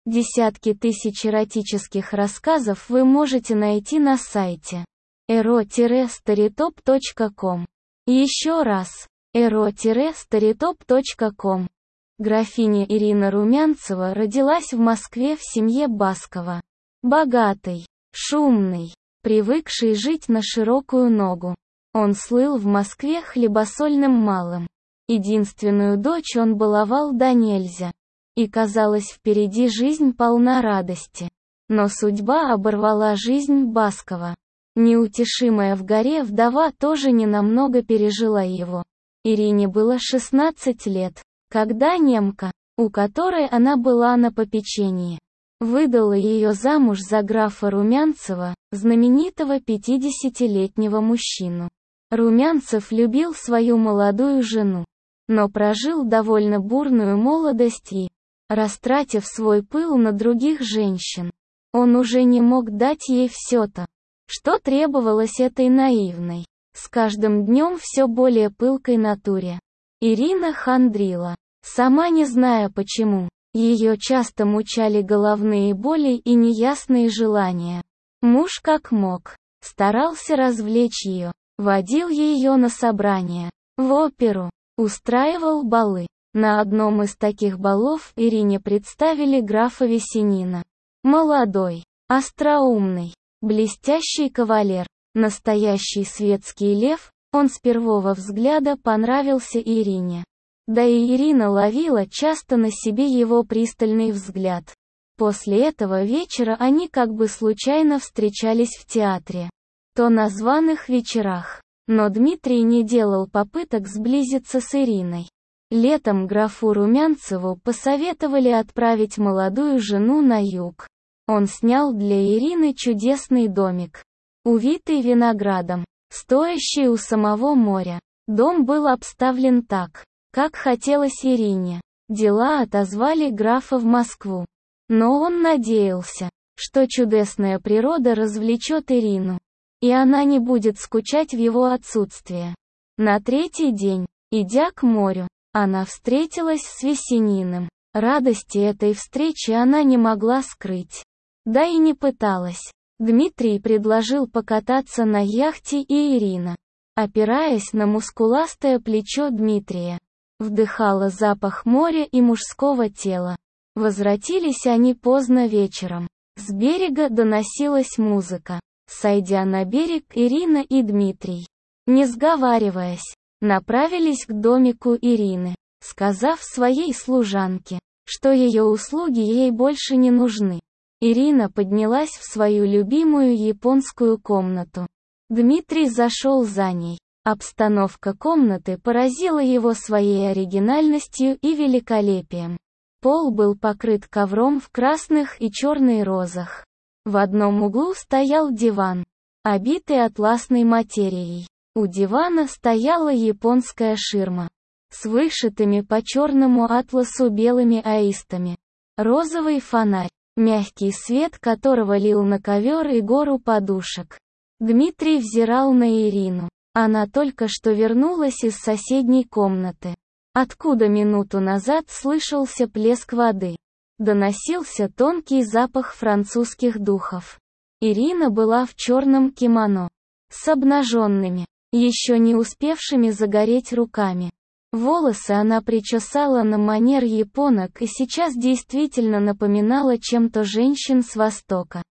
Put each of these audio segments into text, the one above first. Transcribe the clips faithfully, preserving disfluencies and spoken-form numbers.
Десятки тысяч эротических рассказов вы можете найти на сайте эро старитоп точка ком. Еще раз, эро старитоп точка ком. Графиня Ирина Румянцева родилась в Москве в семье Баскова. Богатый, шумный, привыкший жить на широкую ногу. Он слыл в Москве хлебосольным малым. Единственную дочь он баловал до нельзя. И казалось, впереди жизнь полна радости. Но судьба оборвала жизнь Баскова. Неутешимая в горе вдова тоже ненамного пережила его. Ирине было шестнадцать лет, когда немка, у которой она была на попечении, выдала ее замуж за графа Румянцева, знаменитого пятидесятилетнего мужчину. Румянцев любил свою молодую жену, но прожил довольно бурную молодость и, растратив свой пыл на других женщин, он уже не мог дать ей все то, что требовалось этой наивной, с каждым днем все более пылкой натуре. Ирина хандрила, сама не зная почему. Ее часто мучали головные боли и неясные желания. Муж как мог старался развлечь ее, водил ее на собрания, в оперу, устраивал балы. На одном из таких балов Ирине представили графа Весенина. Молодой, остроумный, блестящий кавалер, настоящий светский лев, он с первого взгляда понравился Ирине. Да и Ирина ловила часто на себе его пристальный взгляд. После этого вечера они как бы случайно встречались в театре. То на званых вечерах. Но Дмитрий не делал попыток сблизиться с Ириной. Летом графу Румянцеву посоветовали отправить молодую жену на юг. Он снял для Ирины чудесный домик, увитый виноградом, стоящий у самого моря. Дом был обставлен так, как хотелось Ирине. Дела отозвали графа в Москву. Но он надеялся, что чудесная природа развлечет Ирину, и она не будет скучать в его отсутствие. На третий день, идя к морю, она встретилась с Весениным. Радости этой встречи она не могла скрыть. Да и не пыталась. Дмитрий предложил покататься на яхте, и Ирина, опираясь на мускуластое плечо Дмитрия, вдыхала запах моря и мужского тела. Возвратились они поздно вечером. С берега доносилась музыка. Сойдя на берег, Ирина и Дмитрий, не сговариваясь, направились к домику Ирины, сказав своей служанке, что ее услуги ей больше не нужны. Ирина поднялась в свою любимую японскую комнату. Дмитрий зашел за ней. Обстановка комнаты поразила его своей оригинальностью и великолепием. Пол был покрыт ковром в красных и черных розах. В одном углу стоял диван, обитый атласной материей. У дивана стояла японская ширма с вышитыми по черному атласу белыми аистами. Розовый фонарь, мягкий свет которого лил на ковер и гору подушек. Дмитрий взирал на Ирину. Она только что вернулась из соседней комнаты, откуда минуту назад слышался плеск воды. Доносился тонкий запах французских духов. Ирина была в черном кимоно, с обнаженными, еще не успевшими загореть руками. Волосы она причесала на манер японок и сейчас действительно напоминала чем-то женщин с Востока.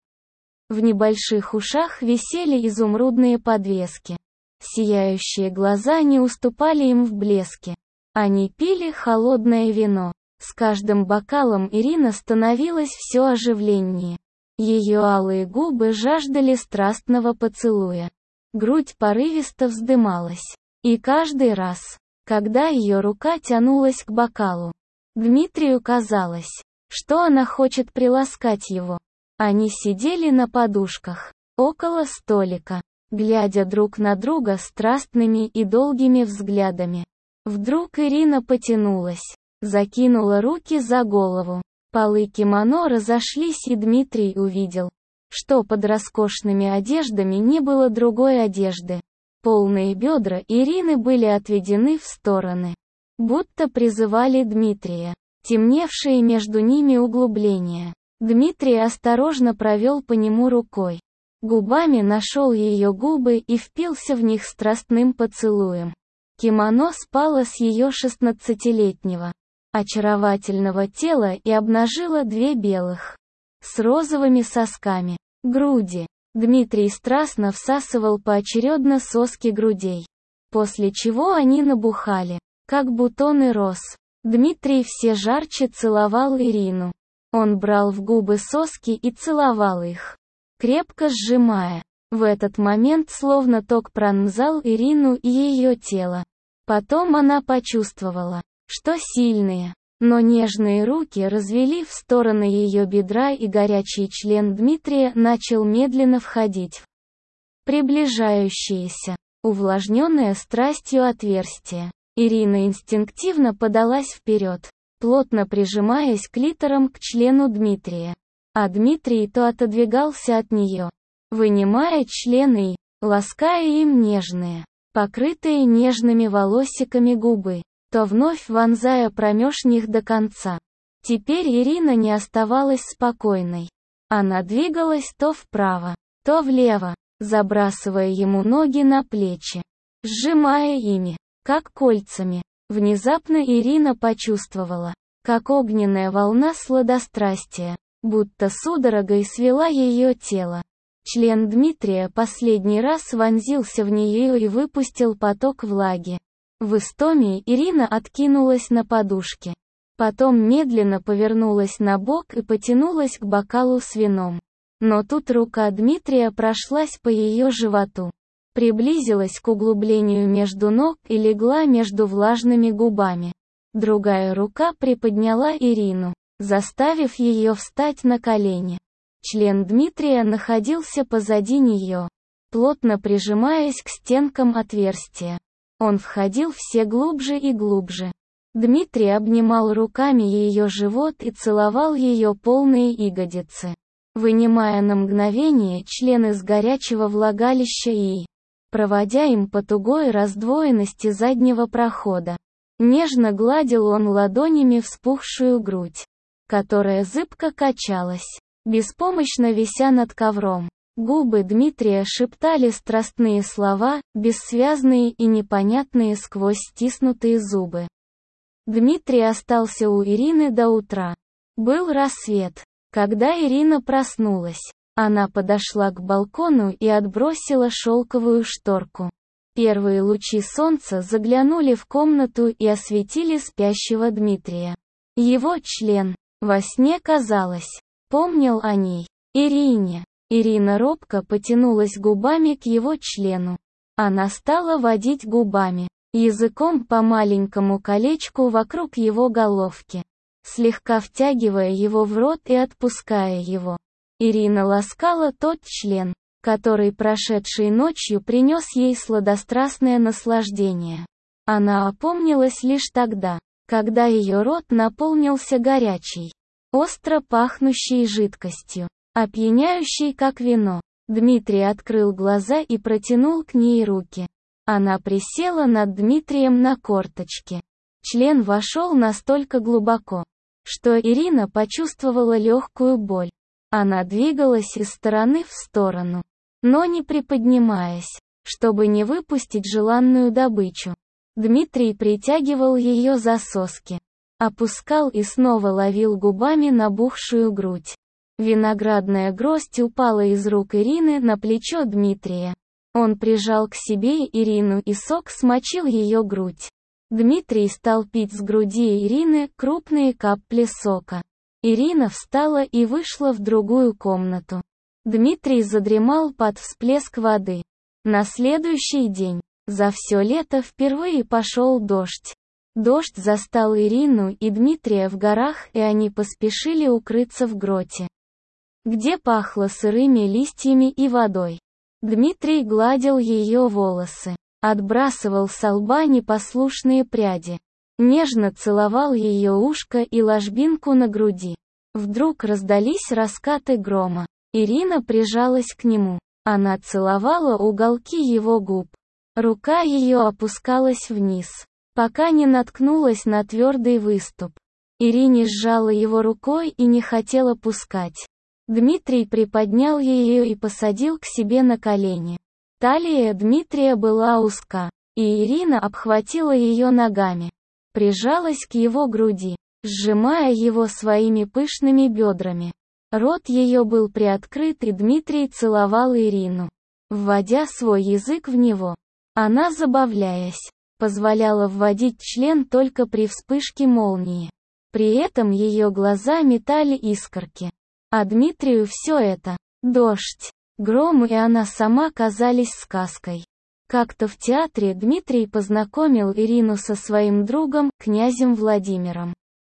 В небольших ушах висели изумрудные подвески. Сияющие глаза не уступали им в блеске. Они пили холодное вино. С каждым бокалом Ирина становилась все оживленнее. Ее алые губы жаждали страстного поцелуя. Грудь порывисто вздымалась. И каждый раз, когда ее рука тянулась к бокалу, Дмитрию казалось, что она хочет приласкать его. Они сидели на подушках, около столика, глядя друг на друга страстными и долгими взглядами. Вдруг Ирина потянулась, закинула руки за голову. Полы кимоно разошлись, и Дмитрий увидел, что под роскошными одеждами не было другой одежды. Полные бедра Ирины были отведены в стороны, будто призывали Дмитрия. Темневшие между ними углубления, Дмитрий осторожно провел по нему рукой. Губами нашел ее губы и впился в них страстным поцелуем. Кимоно спало с ее шестнадцатилетнего очаровательного тела и обнажило две белых, с розовыми сосками, груди. Дмитрий страстно всасывал поочередно соски грудей, после чего они набухали, как бутоны роз. Дмитрий все жарче целовал Ирину. Он брал в губы соски и целовал их, крепко сжимая. В этот момент словно ток пронзал Ирину и ее тело. Потом она почувствовала, что сильные, но нежные руки развели в стороны ее бедра, и горячий член Дмитрия начал медленно входить в приближающееся, увлажненное страстью отверстие. Ирина инстинктивно подалась вперед, плотно прижимаясь клитором к члену Дмитрия. А Дмитрий то отодвигался от нее, вынимая члены и лаская им нежные, покрытые нежными волосиками губы, то вновь вонзая промеж них до конца. Теперь Ирина не оставалась спокойной. Она двигалась то вправо, то влево, забрасывая ему ноги на плечи, сжимая ими, как кольцами. Внезапно Ирина почувствовала, как огненная волна сладострастия, будто судорогой свела ее тело. Член Дмитрия последний раз вонзился в нее и выпустил поток влаги. В истоме Ирина откинулась на подушке. Потом медленно повернулась на бок и потянулась к бокалу с вином. Но тут рука Дмитрия прошлась по ее животу, приблизилась к углублению между ног и легла между влажными губами. Другая рука приподняла Ирину, заставив ее встать на колени. Член Дмитрия находился позади нее, плотно прижимаясь к стенкам отверстия. Он входил все глубже и глубже. Дмитрий обнимал руками ее живот и целовал ее полные ягодицы, вынимая на мгновение член из горячего влагалища и проводя им по тугой раздвоенности заднего прохода. Нежно гладил он ладонями вспухшую грудь, которая зыбко качалась, беспомощно вися над ковром. Губы Дмитрия шептали страстные слова, бессвязные и непонятные сквозь стиснутые зубы. Дмитрий остался у Ирины до утра. Был рассвет, когда Ирина проснулась. Она подошла к балкону и отбросила шелковую шторку. Первые лучи солнца заглянули в комнату и осветили спящего Дмитрия. Его член, во сне казалось, помнил о ней, Ирине. Ирина робко потянулась губами к его члену. Она стала водить губами, языком по маленькому колечку вокруг его головки, слегка втягивая его в рот и отпуская его. Ирина ласкала тот член, который прошедшей ночью принес ей сладострастное наслаждение. Она опомнилась лишь тогда, когда ее рот наполнился горячей, остро пахнущей жидкостью, опьяняющей как вино. Дмитрий открыл глаза и протянул к ней руки. Она присела над Дмитрием на корточки. Член вошел настолько глубоко, что Ирина почувствовала легкую боль. Она двигалась из стороны в сторону, но не приподнимаясь, чтобы не выпустить желанную добычу. Дмитрий притягивал ее за соски, опускал и снова ловил губами набухшую грудь. Виноградная гроздь упала из рук Ирины на плечо Дмитрия. Он прижал к себе Ирину, и сок смочил ее грудь. Дмитрий стал пить с груди Ирины крупные капли сока. Ирина встала и вышла в другую комнату. Дмитрий задремал под всплеск воды. На следующий день, за все лето впервые пошел дождь. Дождь застал Ирину и Дмитрия в горах, и они поспешили укрыться в гроте, где пахло сырыми листьями и водой. Дмитрий гладил ее волосы, отбрасывал со лба непослушные пряди, нежно целовал ее ушко и ложбинку на груди. Вдруг раздались раскаты грома. Ирина прижалась к нему. Она целовала уголки его губ. Рука ее опускалась вниз, пока не наткнулась на твердый выступ. Ирине сжала его рукой и не хотела пускать. Дмитрий приподнял ее и посадил к себе на колени. Талия Дмитрия была узка, и Ирина обхватила ее ногами. Прижалась к его груди, сжимая его своими пышными бедрами. Рот ее был приоткрыт, и Дмитрий целовал Ирину, вводя свой язык в него. Она, забавляясь, позволяла вводить член только при вспышке молнии. При этом ее глаза метали искорки. А Дмитрию все это — дождь, гром и она сама казались сказкой. Как-то в театре Дмитрий познакомил Ирину со своим другом, князем Владимиром.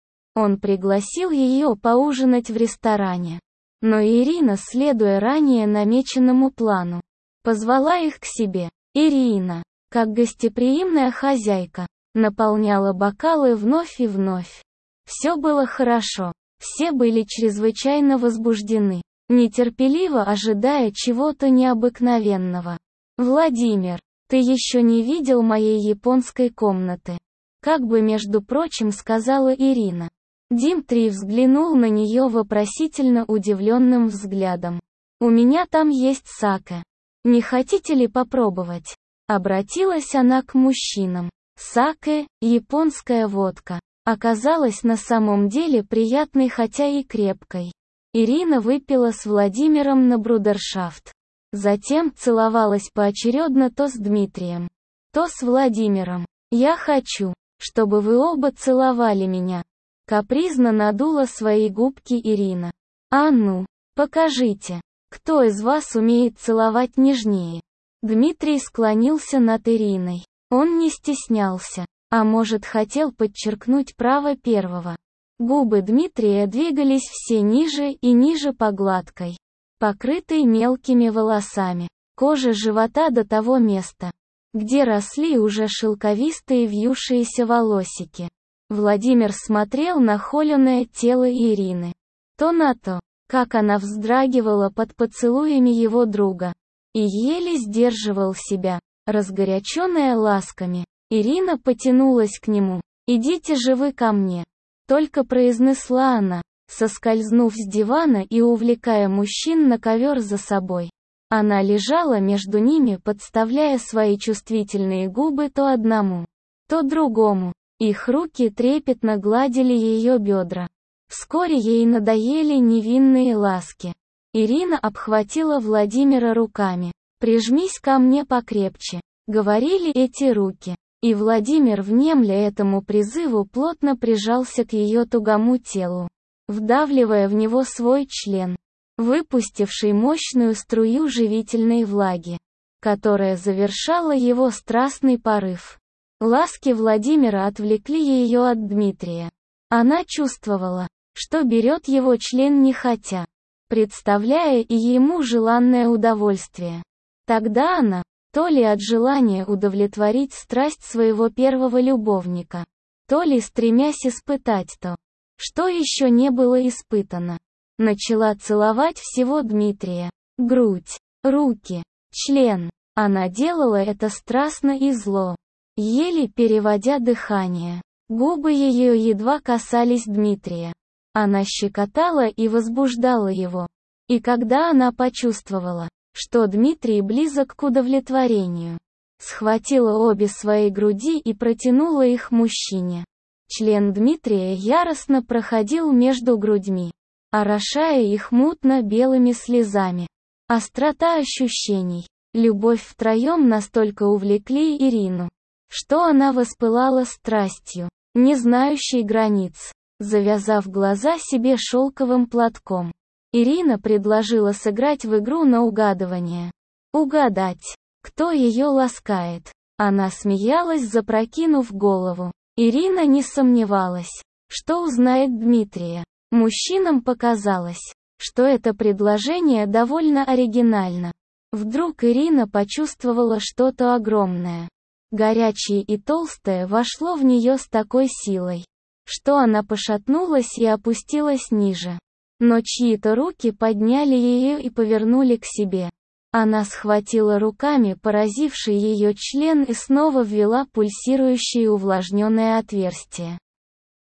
Он пригласил ее поужинать в ресторане. Но Ирина, следуя ранее намеченному плану, позвала их к себе. Ирина, как гостеприимная хозяйка, наполняла бокалы вновь и вновь. Все было хорошо, все были чрезвычайно возбуждены, нетерпеливо ожидая чего-то необыкновенного. «Владимир, ты еще не видел моей японской комнаты?» Как бы между прочим сказала Ирина. Дмитрий взглянул на нее вопросительно удивленным взглядом. «У меня там есть саке. Не хотите ли попробовать?» Обратилась она к мужчинам. Саке, японская водка, оказалась на самом деле приятной, хотя и крепкой. Ирина выпила с Владимиром на брудершафт. Затем целовалась поочередно то с Дмитрием, то с Владимиром. «Я хочу, чтобы вы оба целовали меня». Капризно надула свои губки Ирина. «А ну, покажите, кто из вас умеет целовать нежнее?» Дмитрий склонился над Ириной. Он не стеснялся, а может, хотел подчеркнуть право первого. Губы Дмитрия двигались все ниже и ниже по гладкой, покрытой мелкими волосами, коже живота до того места, где росли уже шелковистые вьющиеся волосики. Владимир смотрел на холеное тело Ирины. То на то, как она вздрагивала под поцелуями его друга. И еле сдерживал себя, разгоряченная ласками. Ирина потянулась к нему. «Идите же вы ко мне!» Только произнесла она, соскользнув с дивана и увлекая мужчин на ковер за собой. Она лежала между ними, подставляя свои чувствительные губы то одному, то другому. Их руки трепетно гладили ее бедра. Вскоре ей надоели невинные ласки. Ирина обхватила Владимира руками. «Прижмись ко мне покрепче», — говорили эти руки. И Владимир, внемля этому призыву, плотно прижался к ее тугому телу, вдавливая в него свой член, выпустивший мощную струю живительной влаги, которая завершала его страстный порыв. Ласки Владимира отвлекли ее от Дмитрия. Она чувствовала, что берет его член нехотя, представляя и ему желанное удовольствие. Тогда она, то ли от желания удовлетворить страсть своего первого любовника, то ли стремясь испытать то, что еще не было испытано, начала целовать всего Дмитрия. Грудь, руки, член. Она делала это страстно и зло, еле переводя дыхание. Губы ее едва касались Дмитрия. Она щекотала и возбуждала его. И когда она почувствовала, что Дмитрий близок к удовлетворению, схватила обе свои груди и протянула их мужчине. Член Дмитрия яростно проходил между грудьми, орошая их мутно-белыми слезами. Острота ощущений, любовь втроем настолько увлекли Ирину, что она воспылала страстью, не знающей границ. Завязав глаза себе шелковым платком, Ирина предложила сыграть в игру на угадывание. Угадать, кто ее ласкает. Она смеялась, запрокинув голову. Ирина не сомневалась, что узнает Дмитрия. Мужчинам показалось, что это предложение довольно оригинально. Вдруг Ирина почувствовала что-то огромное, горячее и толстое, вошло в нее с такой силой, что она пошатнулась и опустилась ниже. Но чьи-то руки подняли ее и повернули к себе. Она схватила руками поразивший ее член и снова ввела пульсирующее увлажненное отверстие.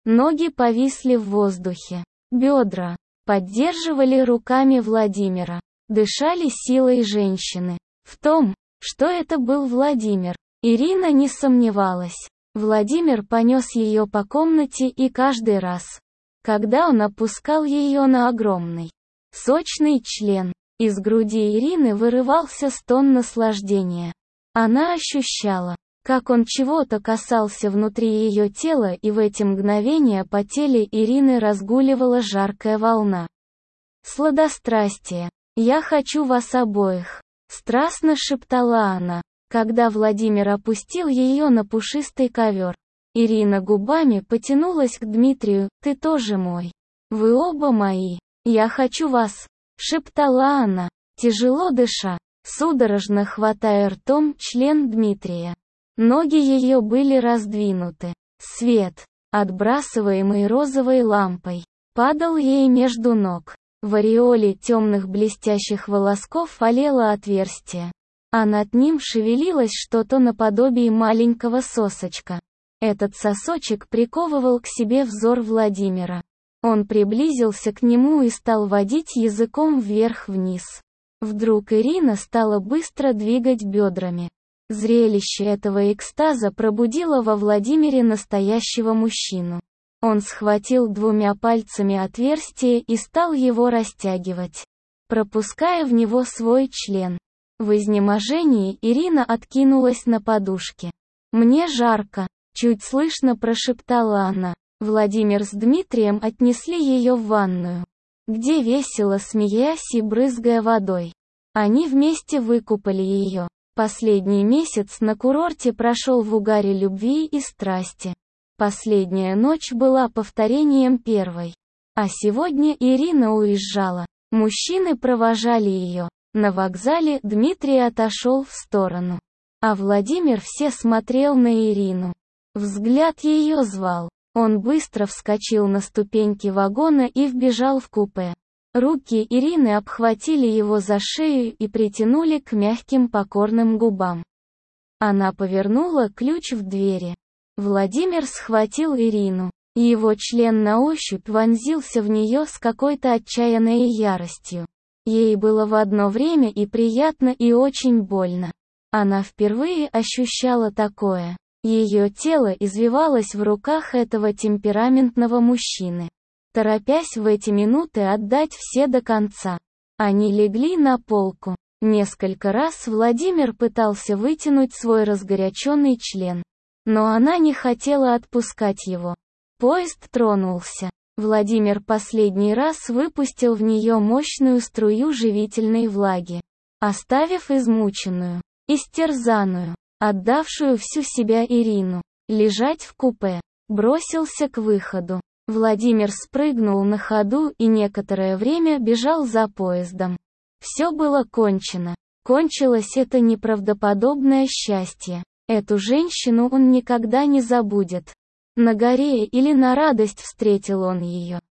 Ноги повисли в воздухе. Бедра поддерживали руками Владимира. Дышали силой женщины. В том, что это был Владимир, Ирина не сомневалась. Владимир понес ее по комнате, и каждый раз, когда он опускал ее на огромный, сочный член, из груди Ирины вырывался стон наслаждения. Она ощущала, как он чего-то касался внутри ее тела, и в эти мгновения по теле Ирины разгуливала жаркая волна сладострастия. «Я хочу вас обоих», — страстно шептала она, когда Владимир опустил ее на пушистый ковер. Ирина губами потянулась к Дмитрию. «Ты тоже мой. Вы оба мои. Я хочу вас», — шептала она, тяжело дыша, судорожно хватая ртом член Дмитрия. Ноги ее были раздвинуты. Свет, отбрасываемый розовой лампой, падал ей между ног. В ореоле темных блестящих волосков олело отверстие, а над ним шевелилось что-то наподобие маленького сосочка. Этот сосочек приковывал к себе взор Владимира. Он приблизился к нему и стал водить языком вверх-вниз. Вдруг Ирина стала быстро двигать бедрами. Зрелище этого экстаза пробудило во Владимире настоящего мужчину. Он схватил двумя пальцами отверстие и стал его растягивать, пропуская в него свой член. В изнеможении Ирина откинулась на подушке. «Мне жарко», — чуть слышно прошептала она. Владимир с Дмитрием отнесли ее в ванную, где весело смеясь и брызгая водой, они вместе выкупали ее. Последний месяц на курорте прошел в угаре любви и страсти. Последняя ночь была повторением первой. А сегодня Ирина уезжала. Мужчины провожали ее. На вокзале Дмитрий отошел в сторону. А Владимир все смотрел на Ирину. Взгляд ее звал. Он быстро вскочил на ступеньки вагона и вбежал в купе. Руки Ирины обхватили его за шею и притянули к мягким покорным губам. Она повернула ключ в двери. Владимир схватил Ирину. Его член на ощупь вонзился в нее с какой-то отчаянной яростью. Ей было в одно время и приятно, и очень больно. Она впервые ощущала такое. Ее тело извивалось в руках этого темпераментного мужчины, торопясь в эти минуты отдать все до конца. Они легли на полку. Несколько раз Владимир пытался вытянуть свой разгоряченный член, но она не хотела отпускать его. Поезд тронулся. Владимир последний раз выпустил в нее мощную струю живительной влаги, оставив измученную, истерзанную, отдавшую всю себя Ирину, лежать в купе. Бросился к выходу. Владимир спрыгнул на ходу и некоторое время бежал за поездом. Все было кончено. Кончилось это неправдоподобное счастье. Эту женщину он никогда не забудет. На горе или на радость встретил он ее.